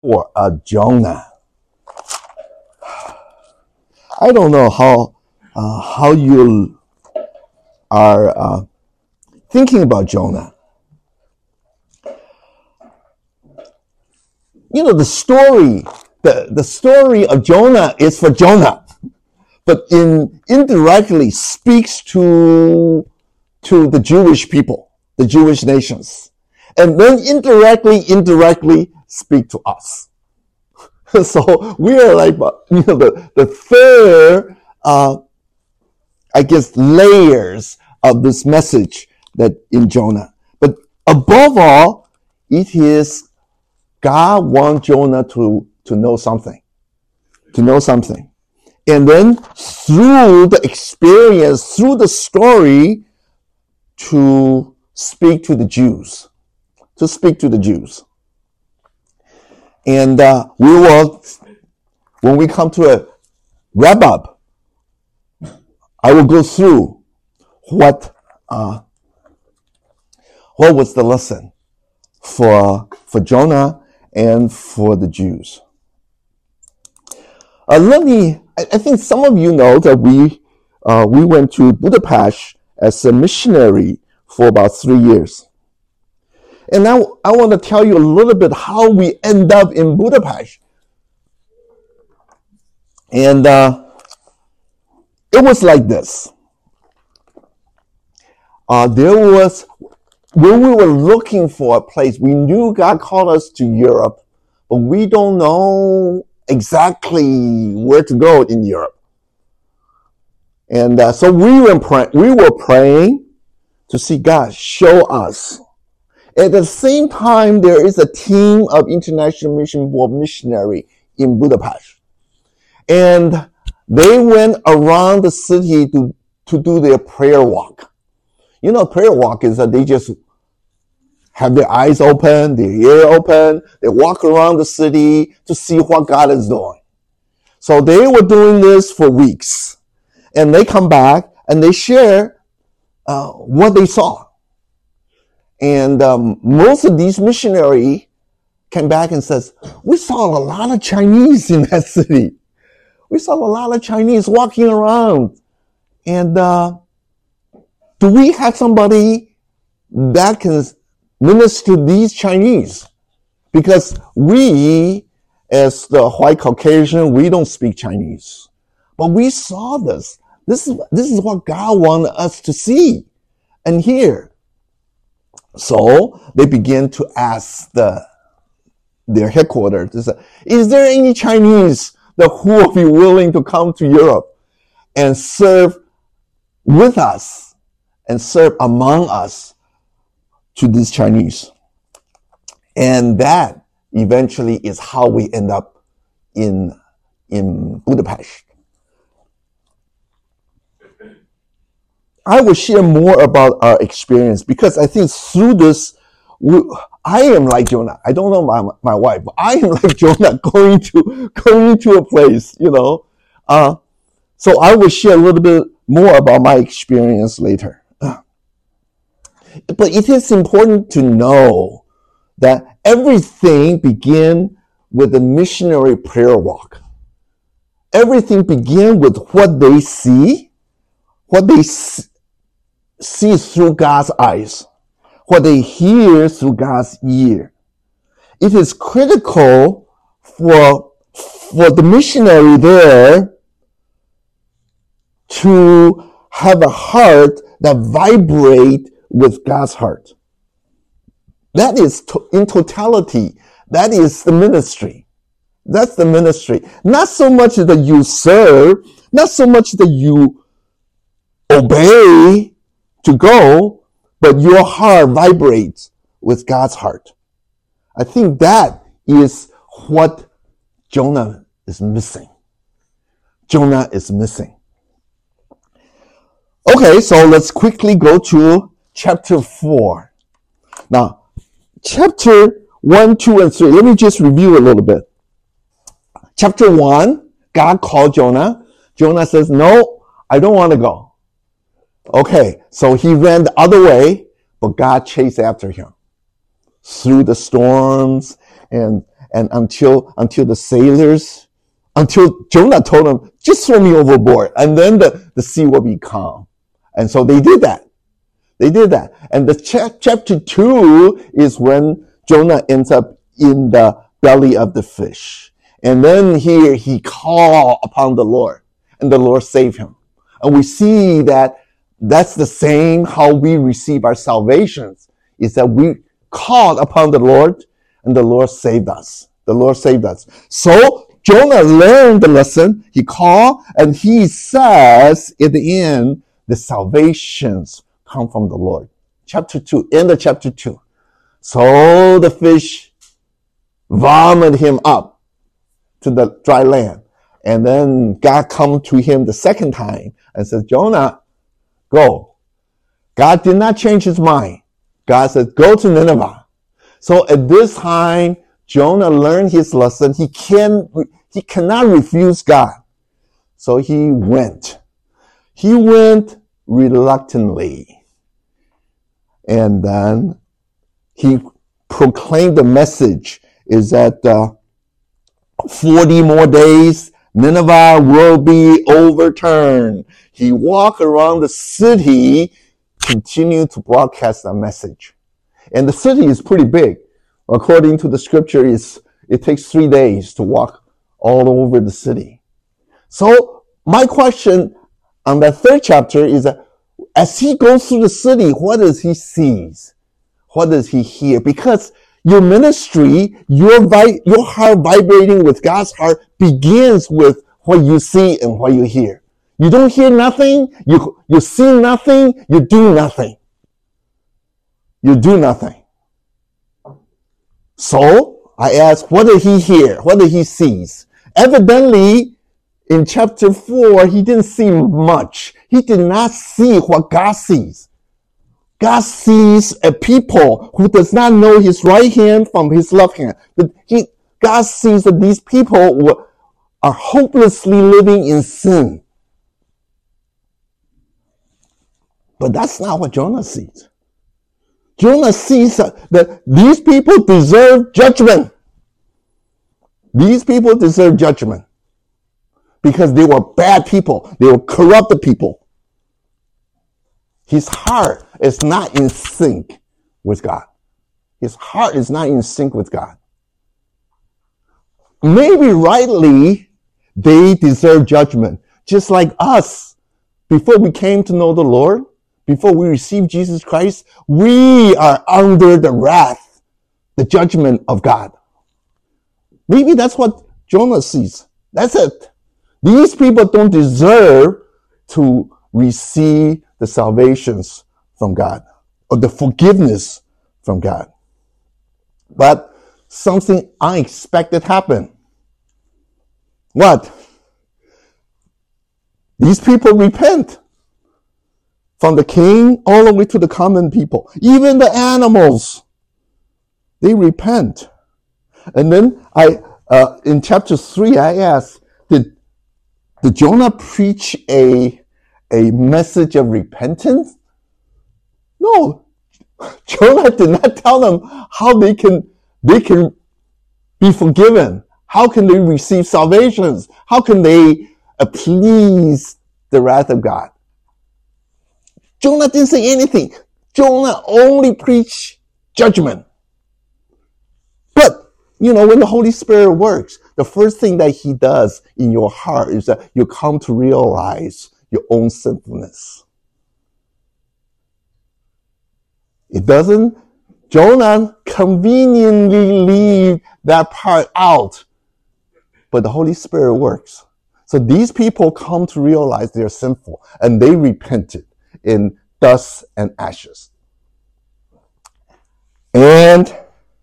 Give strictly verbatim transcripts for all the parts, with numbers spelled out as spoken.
Or uh, Jonah. I don't know how uh, how you are uh, thinking about Jonah. You know, the story, the, the story of Jonah is for Jonah, but in indirectly speaks to to the Jewish people, the Jewish nations, and then indirectly, indirectly speak to us. So we are like, you know, the, the third, uh, I guess, layers of this message that in Jonah. But above all, it is God wants Jonah to, to know something, to know something. And then through the experience, through the story, to speak to the Jews, to speak to the Jews. And uh, we will, when we come to a wrap up, I will go through what uh, what was the lesson for for Jonah and for the Jews. Uh, let me. I, I think some of you know that we uh, we went to Budapest as a missionary for about three years. And now I want to tell you a little bit how we end up in Budapest. And uh, it was like this. Uh, there was, when we were looking for a place, we knew God called us to Europe, but we don't know exactly where to go in Europe. And uh, so we were, pray- we were praying to see God show us. At the same time, there is a team of International Mission Board missionary in Budapest. And they went around the city to, to do their prayer walk. You know, prayer walk is that they just have their eyes open, their ear open, they walk around the city to see what God is doing. So they were doing this for weeks. And they come back and they share uh, what they saw. And um, most of these missionaries came back and says, we saw a lot of Chinese in that city. We saw a lot of Chinese walking around. And uh, do we have somebody that can minister to these Chinese? Because we, as the white Caucasian, we don't speak Chinese. But we saw this. This is, this is what God wanted us to see and hear. So they begin to ask the, their headquarters, is there any Chinese that who will be willing to come to Europe and serve with us and serve among us to these Chinese? And that eventually is how we end up in, in Budapest. I will share more about our experience because I think through this, we, I am like Jonah. I don't know my my wife, but I am like Jonah going to going to a place, you know. Uh, so I will share a little bit more about my experience later. But it is important to know that everything begins with a missionary prayer walk. Everything begins with what they see, what they see. see through God's eyes, what they hear through God's ear. It is critical for, for the missionary there to have a heart that vibrates with God's heart. That is to, in totality, that is the ministry. That's the ministry. Not so much that you serve, not so much that you obey to go, but your heart vibrates with God's heart. I think that is what Jonah is missing. Jonah is missing. Okay, so let's quickly go to chapter four. Now, chapter one, two, and three. Let me just review a little bit. Chapter one, God called Jonah. Jonah says, no, I don't want to go. Okay, so he ran the other way, but God chased after him through the storms and and until until the sailors, until Jonah told them, just throw me overboard, and then the, the sea will be calm. And so they did that. They did that. And the cha- chapter two is when Jonah ends up in the belly of the fish. And then here he called upon the Lord, and the Lord saved him. And we see that that's the same how we receive our salvations, is that we called upon the Lord, and the Lord saved us. The Lord saved us. So Jonah learned the lesson. He called, and he says at the end, the salvations come from the Lord. Chapter two, end of chapter two. So the fish vomited him up to the dry land. And then God come to him the second time and says, Jonah, go. God did not change his mind. God said, go to Nineveh. So at this time, Jonah learned his lesson. He can, he cannot refuse God. So he went. He went reluctantly. And then he proclaimed the message is that uh, forty more days, Nineveh will be overturned. He walked around the city, continued to broadcast the message. And the city is pretty big. According to the scripture, it's, it takes three days to walk all over the city. So my question on that third chapter is that as he goes through the city, what does he see? What does he hear? Because your ministry, your vi- your heart vibrating with God's heart begins with what you see and what you hear. You don't hear nothing, you, you see nothing, you do nothing. You do nothing. So, I ask, what did he hear? What did he see? Evidently, in chapter four, he didn't see much. He did not see what God sees. God sees a people who does not know his right hand from his left hand. But he, God sees that these people were, are hopelessly living in sin. But that's not what Jonah sees. Jonah sees that these people deserve judgment. These people deserve judgment because they were bad people. They were corrupted people. His heart is not in sync with God. His heart is not in sync with God. Maybe rightly, they deserve judgment. Just like us, before we came to know the Lord, before we received Jesus Christ, we are under the wrath, the judgment of God. Maybe that's what Jonah sees. That's it. These people don't deserve to receive the salvations from God or the forgiveness from God. But something unexpected happened. What? These people repent. From the king all the way to the common people. Even the animals, they repent. And then I, uh, in chapter three, I asked, did, did Jonah preach a, a message of repentance? No. Jonah did not tell them how they can, they can be forgiven. How can they receive salvations? How can they appease the wrath of God? Jonah didn't say anything. Jonah only preached judgment. But, you know, when the Holy Spirit works, the first thing that he does in your heart is that you come to realize your own sinfulness. It doesn't, Jonah conveniently leave that part out, but the Holy Spirit works. So these people come to realize they're sinful, and they repented in dust and ashes. And,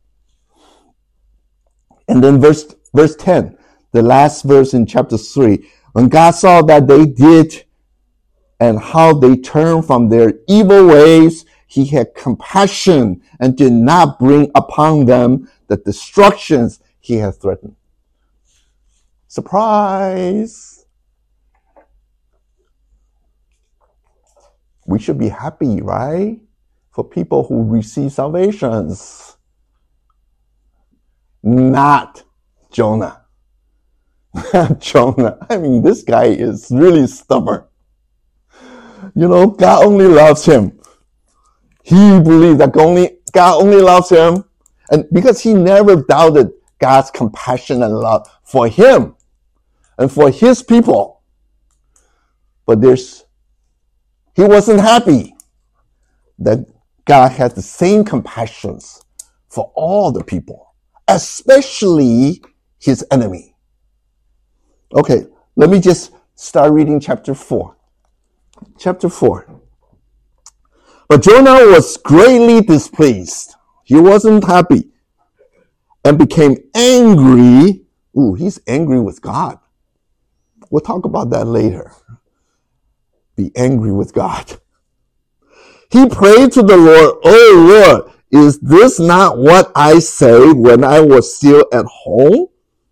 and then verse, verse ten, the last verse in chapter three, when God saw that they did and how they turned from their evil ways, he had compassion and did not bring upon them the destructions he had threatened. Surprise! We should be happy, right? For people who receive salvations. not Jonah. Not Jonah. I mean, this guy is really stubborn. You know, God only loves him. He believes that only God only loves him. And because he never doubted God's compassion and love for him and for his people. But there's, he wasn't happy that God had the same compassions for all the people, especially his enemy. Okay, let me just start reading chapter four. Chapter four. But Jonah was greatly displeased. He wasn't happy and became angry. Ooh, he's angry with God. We'll talk about that later. Be angry with God. He prayed to the Lord, "Oh Lord, is this not what I said when I was still at home?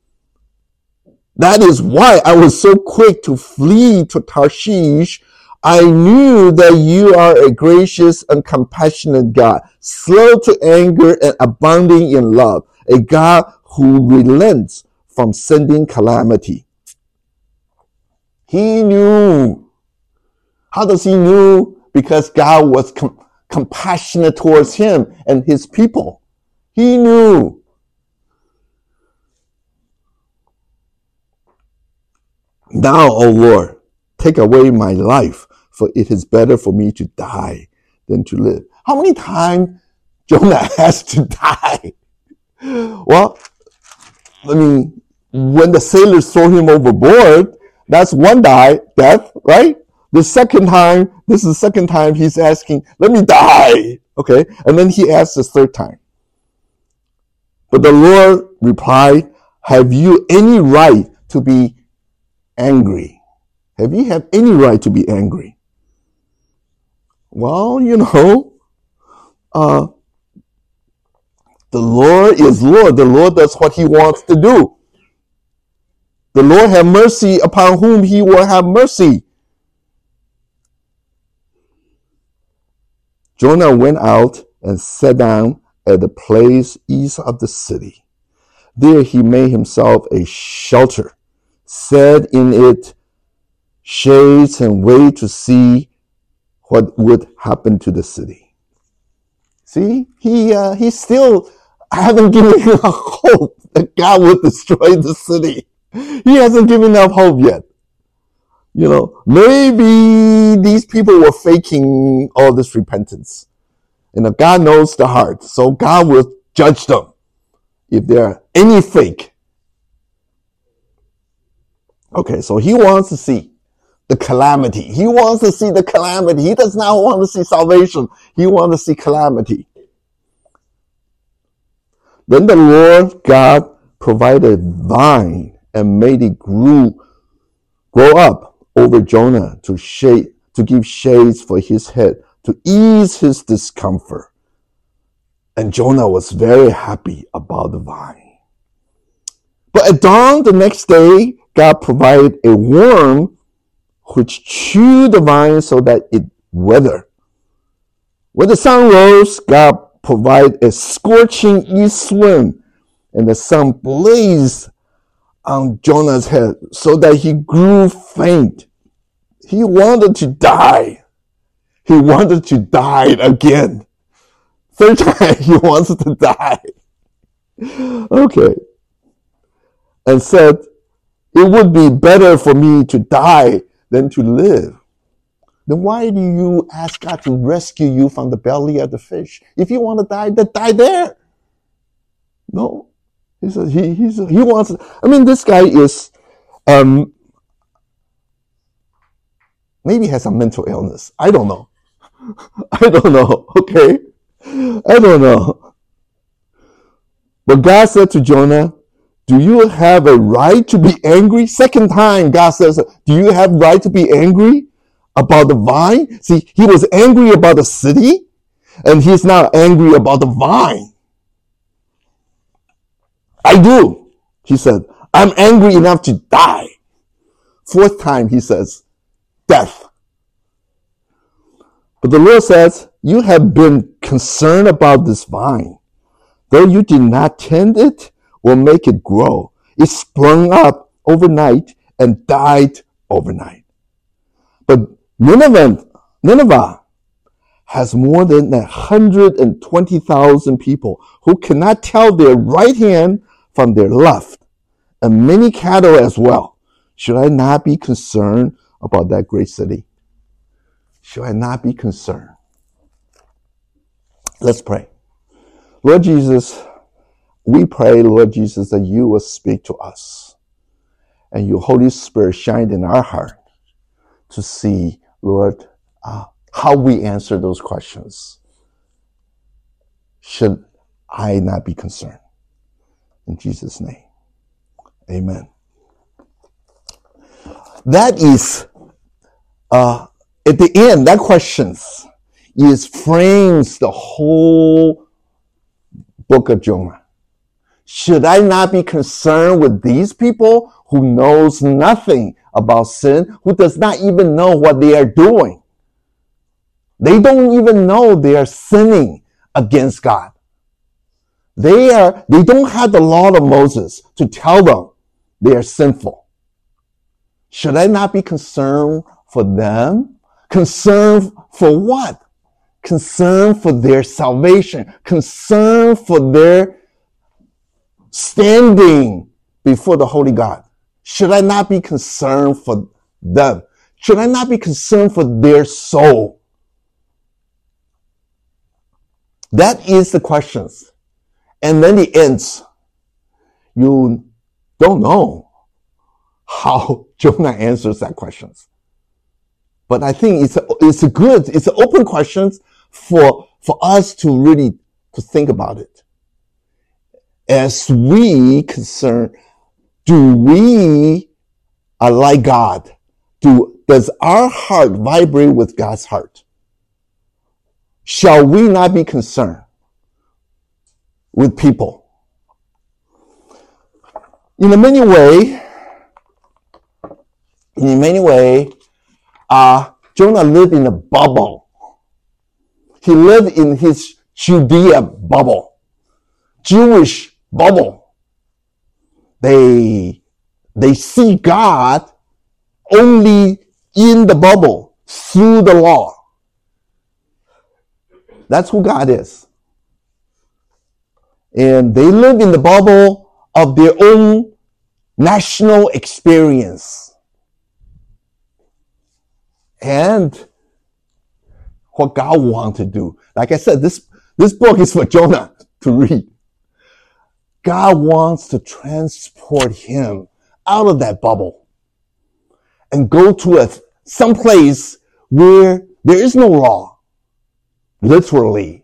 That is why I was so quick to flee to Tarshish. I knew that you are a gracious and compassionate God, slow to anger and abounding in love, a God who relents from sending calamity." He knew. How does he know? Because God was com- compassionate towards him and his people. He knew. Now, O Lord, take away my life, for it is better for me to die than to live. How many times Jonah has to die? Well, I mean, when the sailors throw him overboard, that's one die, death, right? The second time, this is the second time he's asking, let me die. Okay. And then he asks the third time. But the Lord replied, have you any right to be angry? Have you have any right to be angry? Well, you know, uh, the Lord is Lord. The Lord does what he wants to do. The Lord have mercy upon whom he will have mercy. Jonah went out and sat down at the place east of the city. There he made himself a shelter, set in it shades, and waited to see what would happen to the city. See, he uh, he still hasn't given up hope that God would destroy the city. He hasn't given up hope yet. You know, maybe these people were faking all this repentance. You know, God knows the heart, so God will judge them if there are any fake. Okay, so he wants to see the calamity. He wants to see the calamity. He does not want to see salvation. He wants to see calamity. Then the Lord God provided a vine and made it grew, grow up over Jonah to shade, to give shades for his head, to ease his discomfort. And Jonah was very happy about the vine. But at dawn the next day, God provided a worm which chewed the vine so that it withered. When the sun rose, God provided a scorching east wind, and the sun blazed on Jonah's head so that he grew faint. He wanted to die. He wanted to die again. Third time he wants to die. Okay. And said, it would be better for me to die than to live. Then why do you ask God to rescue you from the belly of the fish? If you want to die, then die there. No. He says he he's, he wants. I mean, this guy is um, maybe has a mental illness. I don't know. I don't know. Okay, I don't know. But God said to Jonah, "Do you have a right to be angry?" Second time, God says, "Do you have right to be angry about the vine?" See, he was angry about the city, and he's now angry about the vine. I do, he said. I'm angry enough to die. Fourth time, he says, death. But the Lord says, you have been concerned about this vine, though you did not tend it will make it grow. It sprung up overnight and died overnight. But Nineveh, Nineveh has more than one hundred twenty thousand people who cannot tell their right hand from their left, and many cattle as well. Should I not be concerned about that great city? Should I not be concerned? Let's pray. Lord Jesus, we pray, Lord Jesus, that you will speak to us and your Holy Spirit shine in our heart to see, Lord, uh, how we answer those questions. Should I not be concerned? In Jesus' name, amen. That is, uh, at the end, that questions is frames the whole book of Jonah. Should I not be concerned with these people who knows nothing about sin, who does not even know what they are doing? They don't even know they are sinning against God. They are, they don't have the law of Moses to tell them they are sinful. Should I not be concerned for them? Concerned for what? Concerned for their salvation. Concerned for their standing before the Holy God. Should I not be concerned for them? Should I not be concerned for their soul? That is the questions. And then it ends. You don't know how Jonah answers that questions. But I think it's a, it's a good, it's an open question for, for us to really to think about it. As we concern, do we are like God? Do, does our heart vibrate with God's heart? Shall we not be concerned with people? In a many way, in many way, uh, Jonah lived in a bubble. He lived in his Judea bubble, Jewish bubble. They, they see God only in the bubble, through the law. That's who God is. And they live in the bubble of their own national experience. And what God wants to do. Like I said, this, this book is for Jonah to read. God wants to transport him out of that bubble and go to a some place where there is no law. Literally.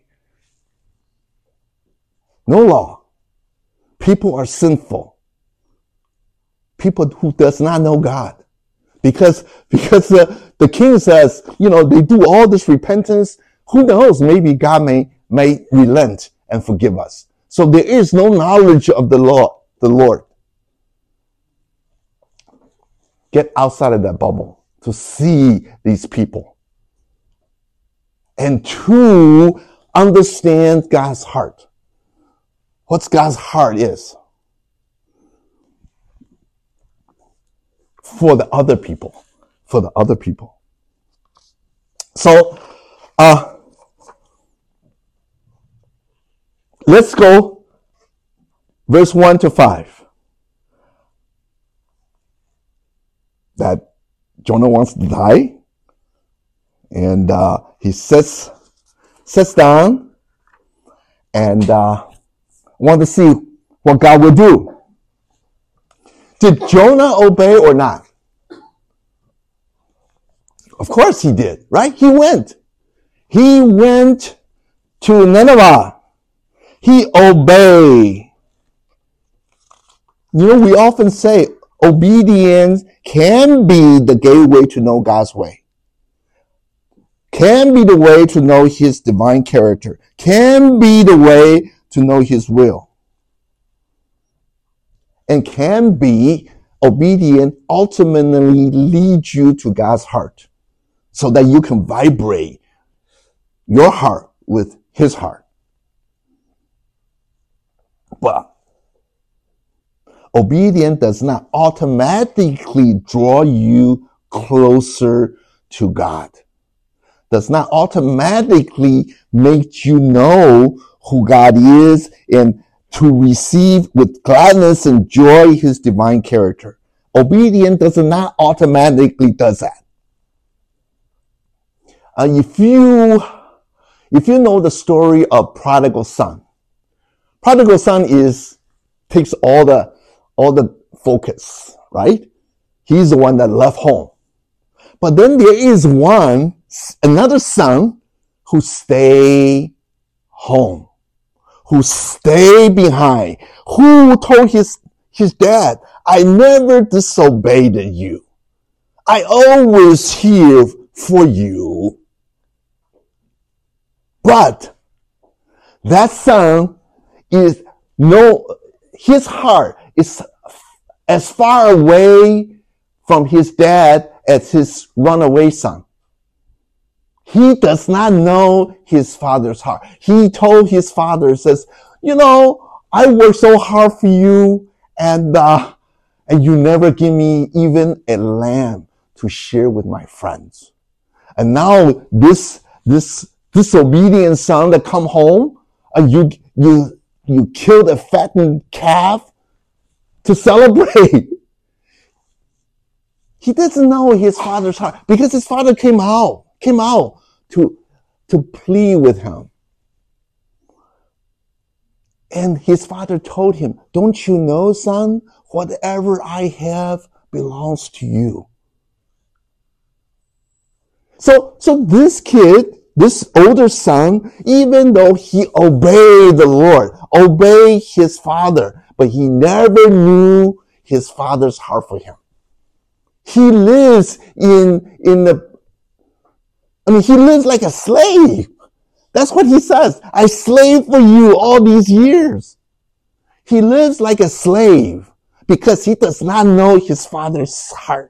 No law. People are sinful. People who does not know God. Because, because the, the king says, you know, they do all this repentance. Who knows? Maybe God may, may relent and forgive us. So there is no knowledge of the law, the Lord. Get outside of that bubble to see these people and to understand God's heart. What's God's heart is for the other people, for the other people. So, uh, let's go verse one to five. That Jonah wants to die. And uh, he sits, sits down and uh, wants to see what God will do. Did Jonah obey or not? Of course he did, right? He went. He went to Nineveh. He obeyed. You know, we often say obedience can be the gateway to know God's way. Can be the way to know his divine character. Can be the way to know his will. And can be obedient ultimately lead you to God's heart so that you can vibrate your heart with his heart. But Obedience does not automatically draw you closer to God. Does not automatically make you know who God is and to receive with gladness and joy his divine character. Obedience does not automatically does that. Uh, if you if you know the story of prodigal son, prodigal son is takes all the all the focus, right? He's the one that left home. But then there is one, another son who stay home, who stay behind, who told his, his dad, I never disobeyed you. I always here for you. But that son is no, his heart is as far away from his dad as his runaway son. He does not know his father's heart. He told his father, says, you know, I worked so hard for you and, uh, and you never give me even a lamb to share with my friends. And now this, this disobedient son that come home and you, you, you killed a fattened calf to celebrate. He doesn't know his father's heart because his father came out, came out to, to plead with him. And his father told him, don't you know, son, whatever I have belongs to you. So, so this kid, this older son, even though he obeyed the Lord, obeyed his father, but he never knew his father's heart for him. He lives in, in the, I mean, he lives like a slave. That's what he says. I slaved for you all these years. He lives like a slave because he does not know his father's heart.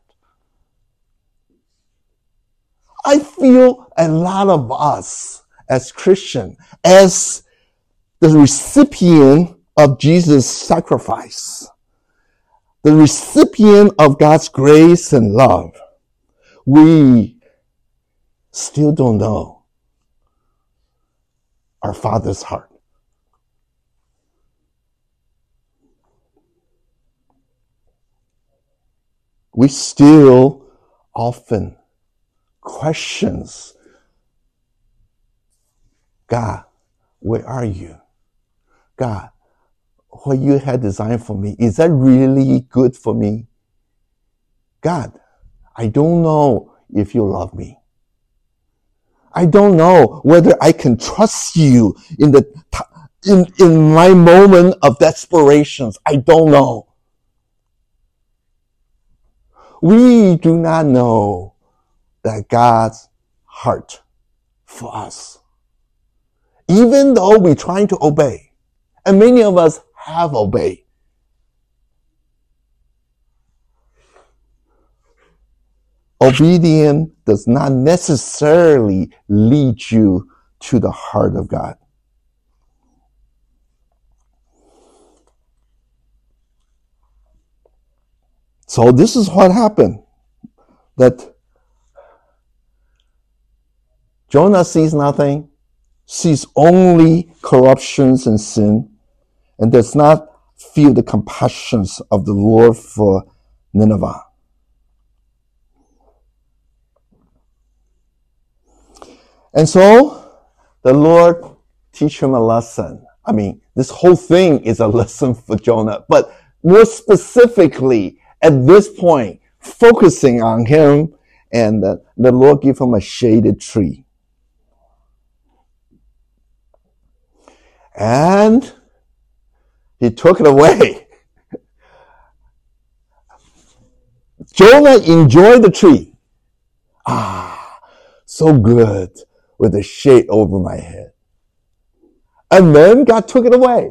I feel a lot of us as Christians, as the recipient of Jesus' sacrifice, the recipient of God's grace and love, we still don't know our Father's heart. We still often questions, God, where are you? God, what you had designed for me, is that really good for me? God, I don't know if you love me. I don't know whether I can trust you in the in, in my moment of desperations. I don't know. We do not know that God's heart for us. Even though we're trying to obey, and many of us have obeyed, obedience does not necessarily lead you to the heart of God. So this is what happened. That Jonah sees nothing, sees only corruptions and sin, and does not feel the compassions of the Lord for Nineveh. And so the Lord teach him a lesson. I mean, this whole thing is a lesson for Jonah, but more specifically at this point, focusing on him, and the, the Lord give him a shaded tree. And he took it away. Jonah enjoyed the tree. Ah, so good with the shade over my head. And then God took it away.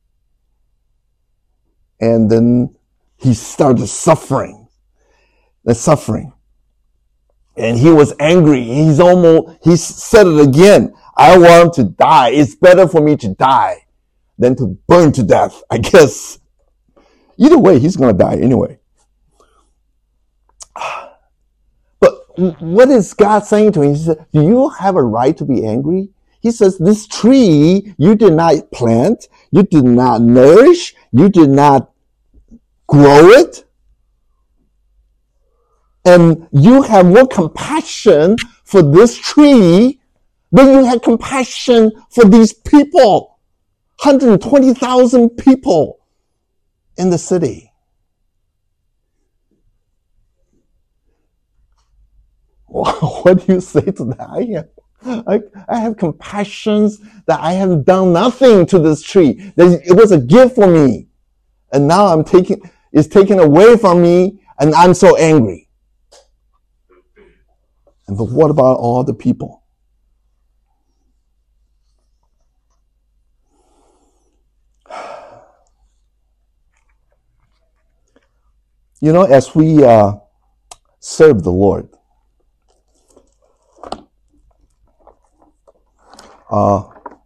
And then he started suffering. The suffering. And he was angry. He's almost, he said it again. I want to die. It's better for me to die than to burn to death, I guess. Either way, he's going to die anyway. But what is God saying to him? He said, do you have a right to be angry? He says, this tree you did not plant, you did not nourish, you did not grow it. And you have more compassion for this tree than you had compassion for these people. one hundred twenty thousand people in the city. What do you say to that? I have, I, I have compassion that I have done nothing to this tree. That it was a gift for me. And now I'm taking, it's taken away from me and I'm so angry. And but what about all the people? You know, as we uh, serve the Lord, uh,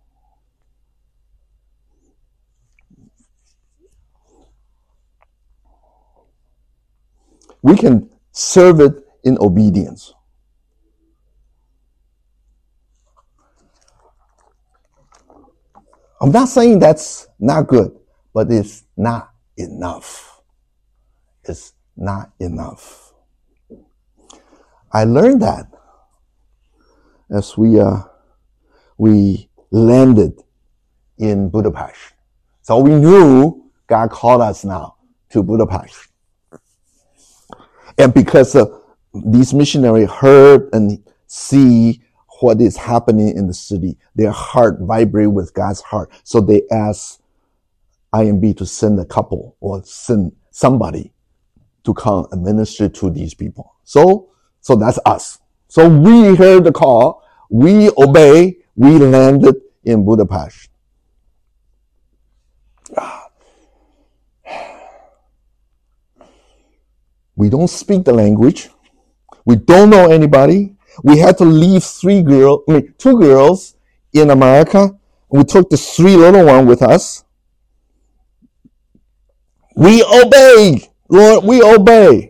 we can serve it in obedience. I'm not saying that's not good, but it's not enough. It's not enough. I learned that as we uh, we landed in Budapest. So we knew God called us now to Budapest. And because uh, these missionaries heard and see what is happening in the city, their heart vibrate with God's heart. So they asked I M B to send a couple or send somebody to come and minister to these people. So, so that's us. So we heard the call, we obey, we landed in Budapest. We don't speak the language. We don't know anybody. We had to leave three girls, I mean, two girls in America. We took the three little ones with us. We obey, Lord, we obey.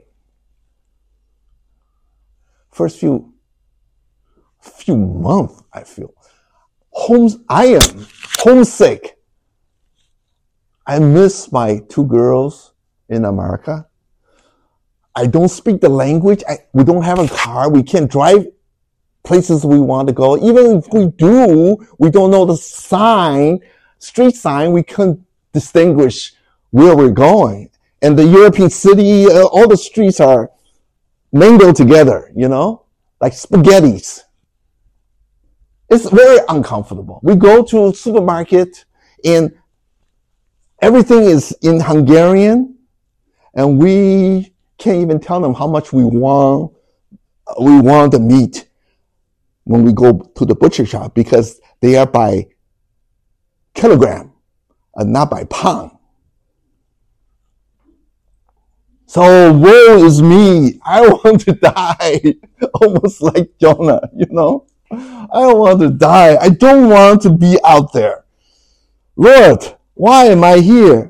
First few, few months, I feel. Homes, I am homesick. I miss my two girls in America. I don't speak the language. I, we don't have a car. We can't drive places we want to go. Even if we do, we don't know the sign, street sign. We couldn't distinguish where we're going. And the European city, uh, all the streets are mingled together, you know, like spaghettis. It's very uncomfortable. We go to a supermarket and everything is in Hungarian and we can't even tell them how much we want, we want the meat when we go to the butcher shop because they are by kilogram and not by pound. So woe is me. I want to die. Almost like Jonah, you know. I want to die. I don't want to be out there. Lord, why am I here?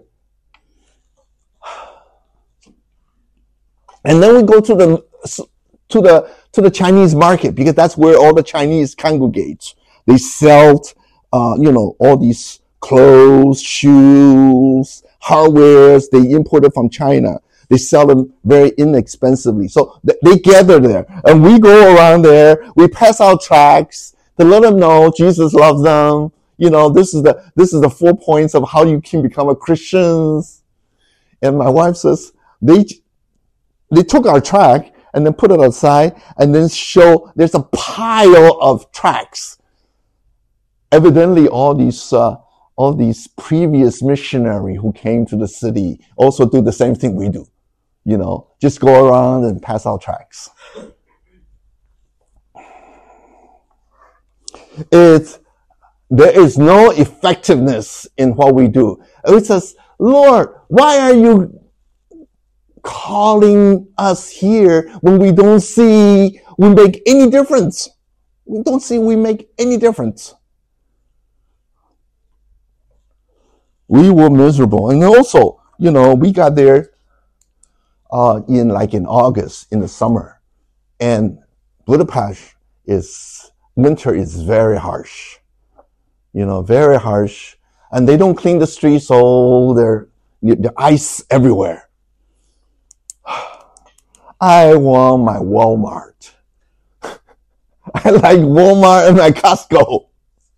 And then we go to the to the to the Chinese market because that's where all the Chinese congregate. They sell, uh, you know, all these clothes, shoes, hardwares. They import it from China. They sell them very inexpensively. So th- they gather there, and we go around there. We pass out tracts to let them know Jesus loves them. You know, this is the this is the four points of how you can become a Christian. And my wife says they. They took our tract and then put it aside and then show there's a pile of tracts. Evidently, all these uh, all these previous missionaries who came to the city also do the same thing we do. You know, just go around and pass out tracts. It's there is no effectiveness in what we do. It says, Lord, why are you calling us here when we don't see we make any difference? We don't see we make any difference. We were miserable. And also, You know, we got there uh, in like in August in the summer, and Budapest is winter is very harsh. You know, very harsh, and they don't clean the streets, so there the ice everywhere. I want my Walmart. I like Walmart and my Costco.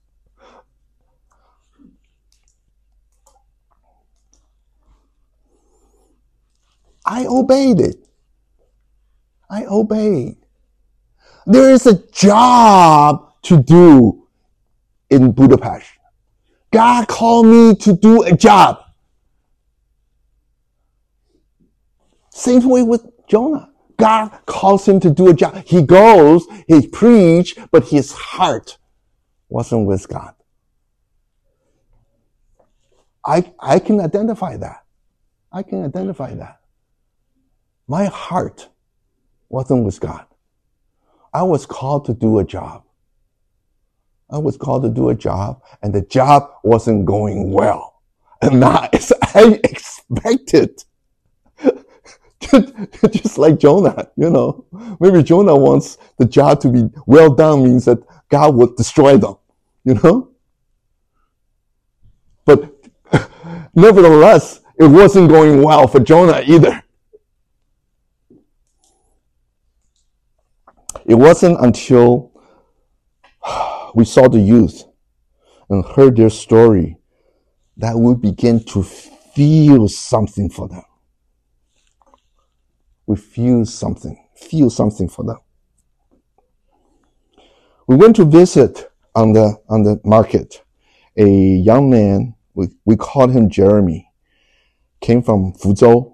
I obeyed it. I obeyed. There is a job to do in Budapest. God called me to do a job. Same way with Jonah. God calls him to do a job. He goes, he preached, but his heart wasn't with God. I, I can identify that. I can identify that. My heart wasn't with God. I was called to do a job. I was called to do a job, and the job wasn't going well. And not as I expected. Just like Jonah, you know. Maybe Jonah wants the job to be well done, means that God would destroy them, you know. But nevertheless, it wasn't going well for Jonah either. It wasn't until we saw the youth and heard their story that we began to feel something for them. We feel something, feel something for them. We went to visit on the on the market a young man. We we called him Jeremy. Came from Fuzhou,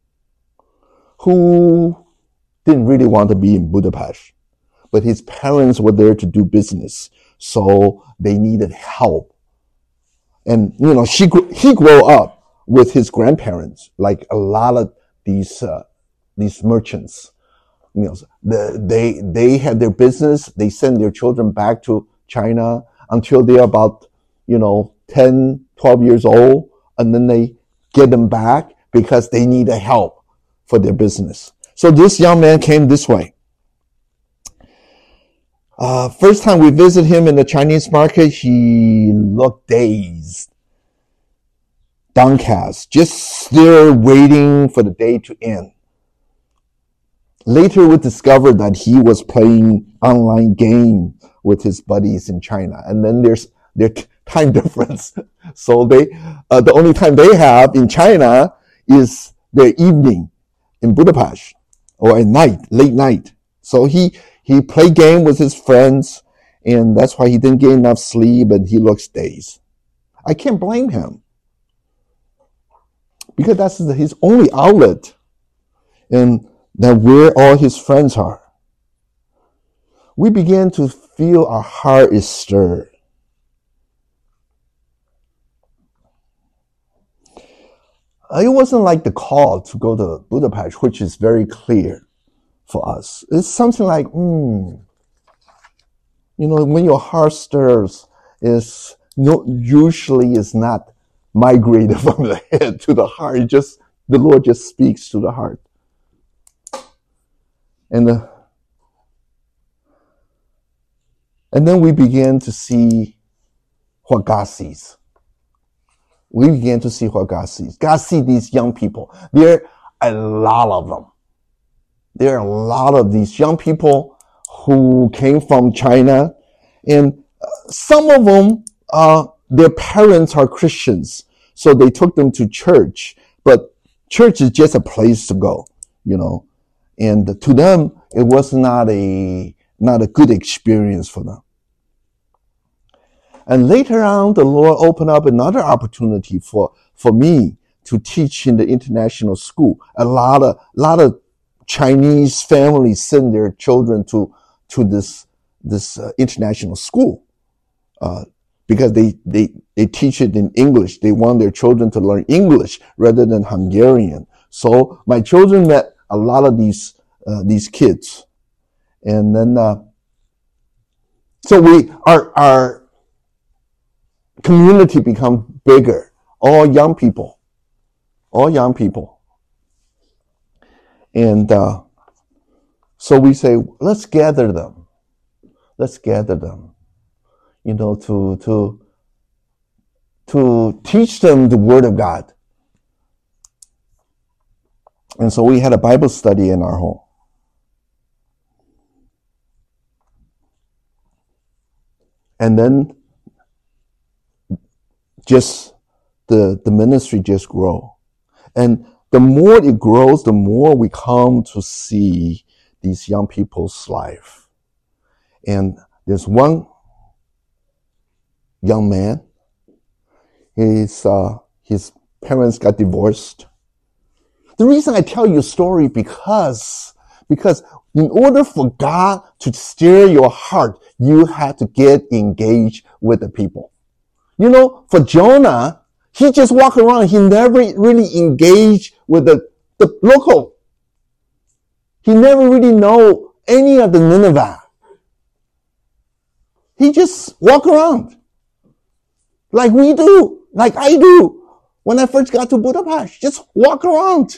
who didn't really want to be in Budapest, but his parents were there to do business, so they needed help. And you know, he he grew up with his grandparents, like a lot of these. Uh, These merchants, you know, the, they they had their business. They send their children back to China until they're about, you know, ten, twelve years old, and then they get them back because they need a help for their business. So this young man came this way. Uh, first time we visited him in the Chinese market, he looked dazed, downcast, just there waiting for the day to end. Later, we discovered that he was playing online game with his buddies in China, and then there's their time difference. So they, uh, the only time they have in China is their evening in Budapest, or at night, late night. So he he played game with his friends, and that's why he didn't get enough sleep, and he looks dazed. I can't blame him, because that's his only outlet, and that where all his friends are. We began to feel our heart is stirred. It wasn't like the call to go to Budapest, which is very clear for us. It's something like, hmm, you know, when your heart stirs, is no, usually is not migrated from the head to the heart. It just, the Lord just speaks to the heart. And the, and then we began to see what God sees. We began to see what God sees. God sees these young people. There are a lot of them. There are a lot of these young people who came from China, and some of them, uh, their parents are Christians, so they took them to church. But church is just a place to go, you know. And to them, it was not a not a good experience for them. And later on, the Lord opened up another opportunity for, for me to teach in the international school. A lot of lot of Chinese families send their children to to this this uh, international school uh, because they they they teach it in English. They want their children to learn English rather than Hungarian. So my children met a lot of these uh, these kids, and then uh, so we our our community become bigger. All young people, all young people. And uh, so we say, let's gather them. Let's gather them, you know, to, to, to teach them the Word of God. And so we had a Bible study in our home. And then just the, the ministry just grow. And the more it grows, the more we come to see these young people's life. And there's one young man. His, uh, his parents got divorced. The reason I tell you a story because, because in order for God to stir your heart, you have to get engaged with the people. You know, for Jonah, he just walked around. He never really engaged with the, the local. He never really know any of the Nineveh. He just walk around like we do, like I do. When I first got to Budapest, just walk around,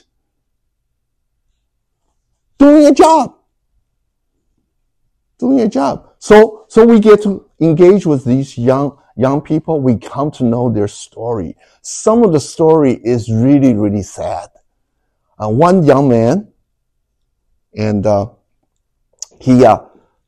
doing a job, doing a job. So, so we get to engage with these young, young people. We come to know their story. Some of the story is really, really sad. Uh, one young man, and uh, he, uh,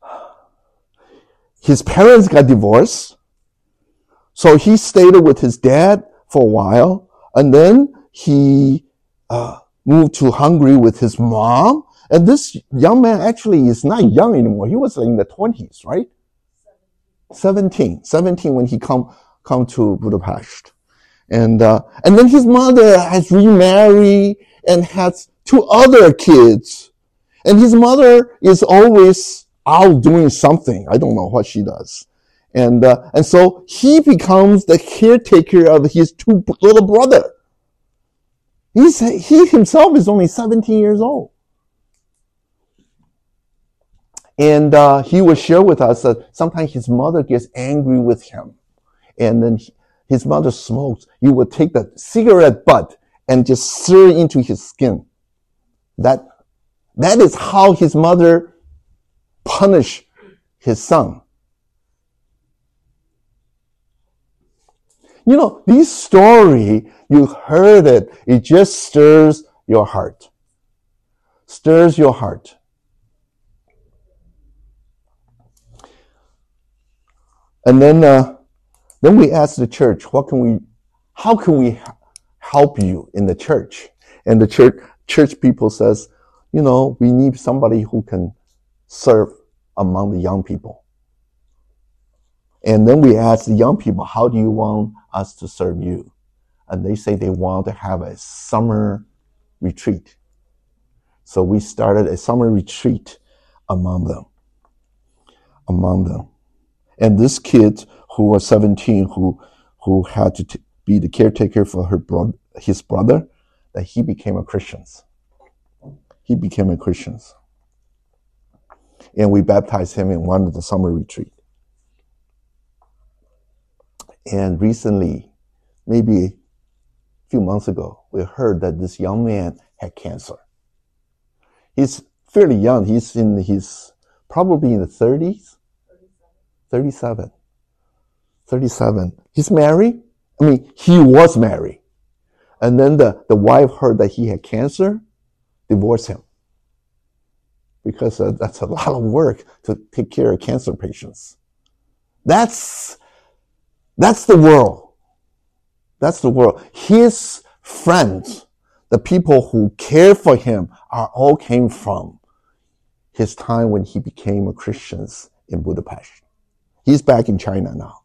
his parents got divorced, so he stayed with his dad for a while. And then he uh, moved to Hungary with his mom. And this young man actually is not young anymore. He was in the twenties, right? seventeen. seventeen when he come, come to Budapest. And, uh, and then his mother has remarried and has two other kids. And his mother is always out doing something. I don't know what she does. And, uh, and so he becomes the caretaker of his two little brother. He's, he himself is only seventeen years old. And, uh, he will share with us that sometimes his mother gets angry with him. And then he, his mother smokes. He would take the cigarette butt and just stir it into his skin. That, that is how his mother punished his son. You know, this story, you heard it, it just stirs your heart. Stirs your heart. And then, uh, then we asked the church, what can we, how can we help you in the church? And the church, church people says, you know, we need somebody who can serve among the young people. And then we asked the young people, how do you want us to serve you? And they say they want to have a summer retreat. So we started a summer retreat among them. Among them. And this kid who was seventeen, who, who had to t- be the caretaker for her bro- his brother, that he became a Christian. He became a Christian. And we baptized him in one of the summer retreat. And recently, maybe a few months ago, we heard that this young man had cancer. He's fairly young. He's in his, probably in the thirties. thirty-seven. thirty-seven. He's married. I mean, he was married. And then the, the wife heard that he had cancer, divorced him. Because uh, that's a lot of work to take care of cancer patients. That's, that's the world. That's the world. His friends, the people who care for him, are all came from his time when he became a Christian in Budapest. He's back in China now.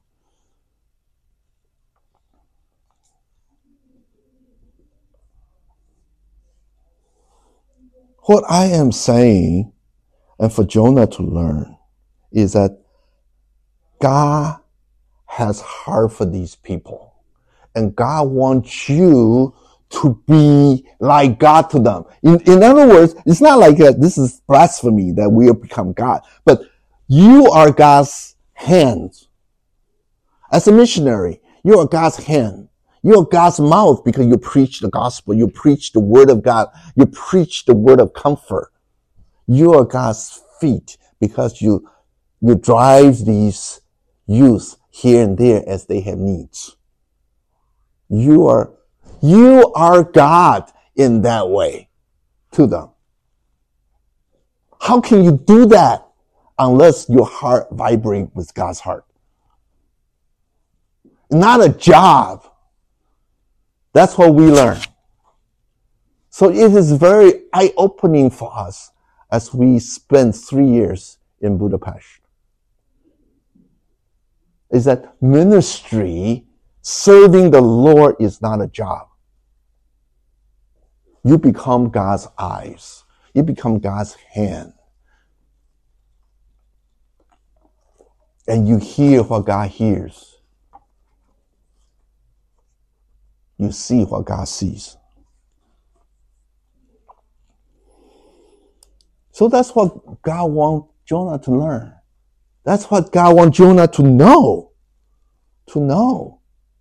What I am saying, and for Jonah to learn, is that God has heart for these people. And God wants you to be like God to them. In, in other words, it's not like a, this is blasphemy that we have become God, but you are God's hands. As a missionary, you are God's hand. You're God's mouth because you preach the gospel. You preach the word of God. You preach the word of comfort. You are God's feet because you, you drive these youth here and there as they have needs. You are, you are God in that way to them. How can you do that unless your heart vibrates with God's heart? Not a job. That's what we learn. So it is very eye-opening for us as we spend three years in Budapest. Is that ministry, serving the Lord is not a job. You become God's eyes. You become God's hand. And you hear what God hears. You see what God sees. So that's what God wants Jonah to learn. That's what God wants Jonah to know. To know.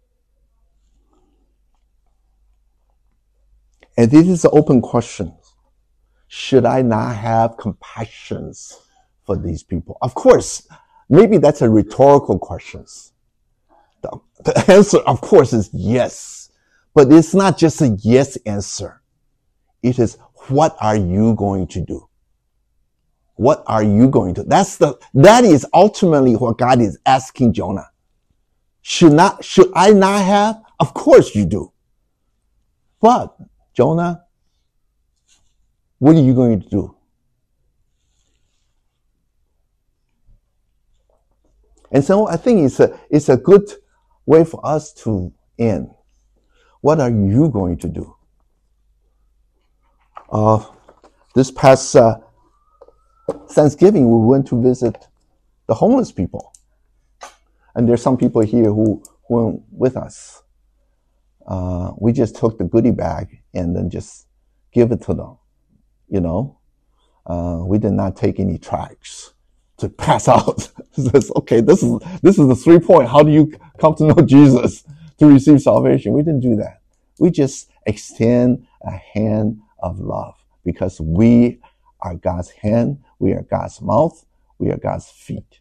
And this is an open question. Should I not have compassion for these people? Of course, maybe that's a rhetorical question. The, the answer, of course, is yes. But it's not just a yes answer. It is, what are you going to do? What are you going to do? That's the, that is ultimately what God is asking Jonah. Should not, should I not have? Of course you do. But, Jonah, what are you going to do? And so I think it's a, it's a good way for us to end. What are you going to do? Uh, this past uh, Thanksgiving, we went to visit the homeless people. And there's some people here who went with us. Uh, we just took the goodie bag and then just give it to them. You know, uh, we did not take any tracts to pass out. Says, okay, this is this is the three point. How do you come to know Jesus to receive salvation? We didn't do that. We just extend a hand of love because we are God's hand, we are God's mouth, we are God's feet.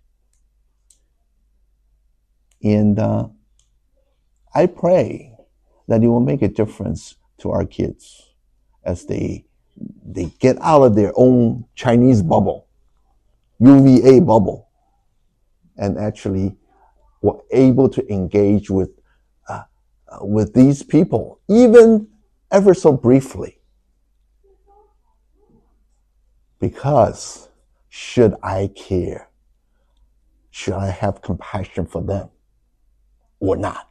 And uh, I pray that it will make a difference to our kids as they they get out of their own Chinese bubble, U V A bubble, and actually were able to engage with uh, with these people, even ever so briefly. Because should I care? Should I have compassion for them or not?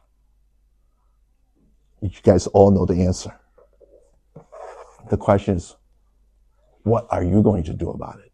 You guys all know the answer. The question is, what are you going to do about it?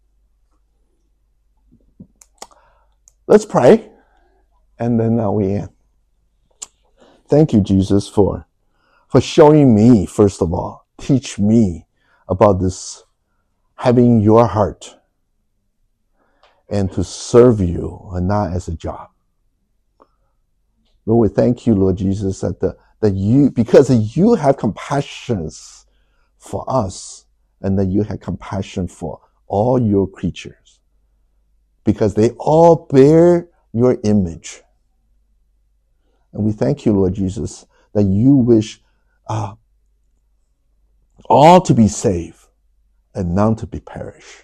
Let's pray, and then now we end. Thank you, Jesus, for, for showing me, first of all, teach me about this, having your heart and to serve you and not as a job. Lord, we thank you, Lord Jesus, that the, that you, because you have compassion for us and that you have compassion for all your creatures because they all bear your image. And we thank you, Lord Jesus, that you wish uh, all to be saved and none to be perish.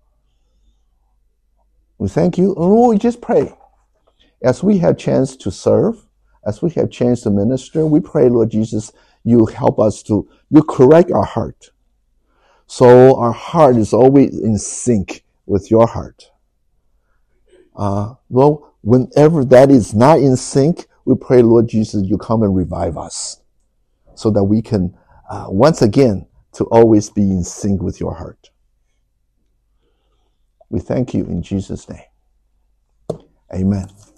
We thank you. And Lord, we just pray. As we have chance to serve, as we have chance to minister, we pray, Lord Jesus, you help us to, you correct our heart. So our heart is always in sync with your heart. Uh, Lord, whenever that is not in sync, we pray, Lord Jesus, you come and revive us so that we can, uh, once again, to always be in sync with your heart. We thank you in Jesus' name. Amen.